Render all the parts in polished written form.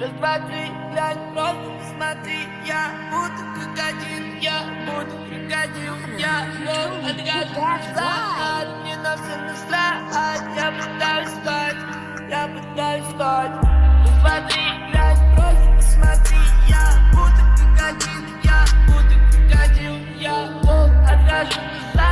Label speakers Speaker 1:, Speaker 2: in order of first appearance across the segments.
Speaker 1: Раз, два, три, глянь, просто посмотри. Я буду как один, я буду крокодил. Я снова отгадываю мне на все насрать. Я пытаюсь спать, я пытаюсь спать. Раз, два, три, глянь, просто посмотри. Я буду как один, я буду крокодил. Я снова отгадываю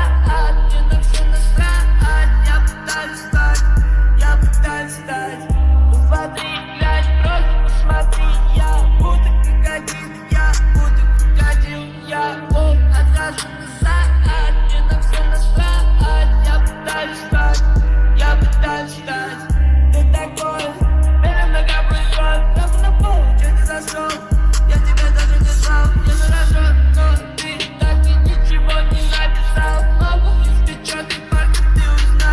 Speaker 1: мне на все насрать. Я пытаюсь спать, я пытаюсь спать. Раз, два, три, глянь, просто посмотри. Я буду как один, я буду крокодил. Я отхожу назад, мне на все насрать. Я пытаюсь встать, я пытаюсь встать. Ты такой, меня нога плывет, прямо на пол, чё ты зашел? Я тебя даже не знал, я заражен, но ты так и ничего не написал. Мама, если чё, ты только ты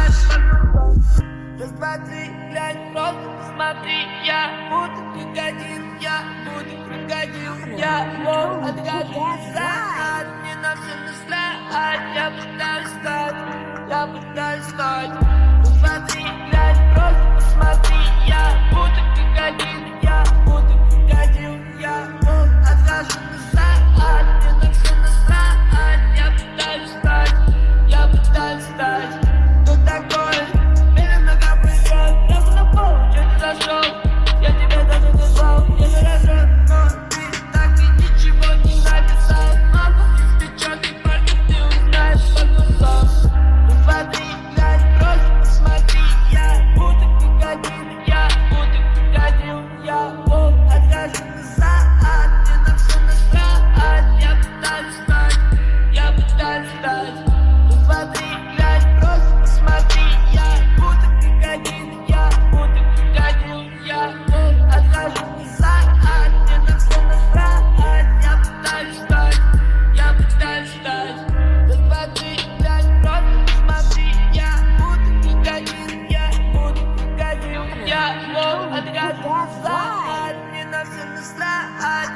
Speaker 1: узнаешь. Раз, два, три, глянь, просто посмотри. Я буду как один, я буду крокодил. Я отгадываю назад, мне на все насрать. Я пытаюсь встать, я пытаюсь встать. Раз, два, три, глянь, просто посмотри. Я буду как один, я буду крокодил. Я отхожу назад, мне на все насрать. Я пытаюсь встать, я пытаюсь встать. Кто такой? Меня нога плывет, прямо на пол, чё ты зашел? Я тебя даже не знал, я заражен, но ты так и ничего не написал. Мама, если чё, ты парня, ты узнаешь по глазам. Раз, два, три, глянь, просто посмотри. Я буду как один, я буду крокодил. Я отхожу назад, мне на все насрать. Я пытаюсь встать, я пытаюсь встать. Раз, два, три, глянь, просто посмотри. Я буду как один, я буду крокодил. Я отхожу назад, мне на все насрать. Я пытаюсь встать, я пытаюсь встать. Раз, два, три, глянь, просто посмотри. Я буду как один, я буду крокодил. Я отхожу назад, мне на все насрать.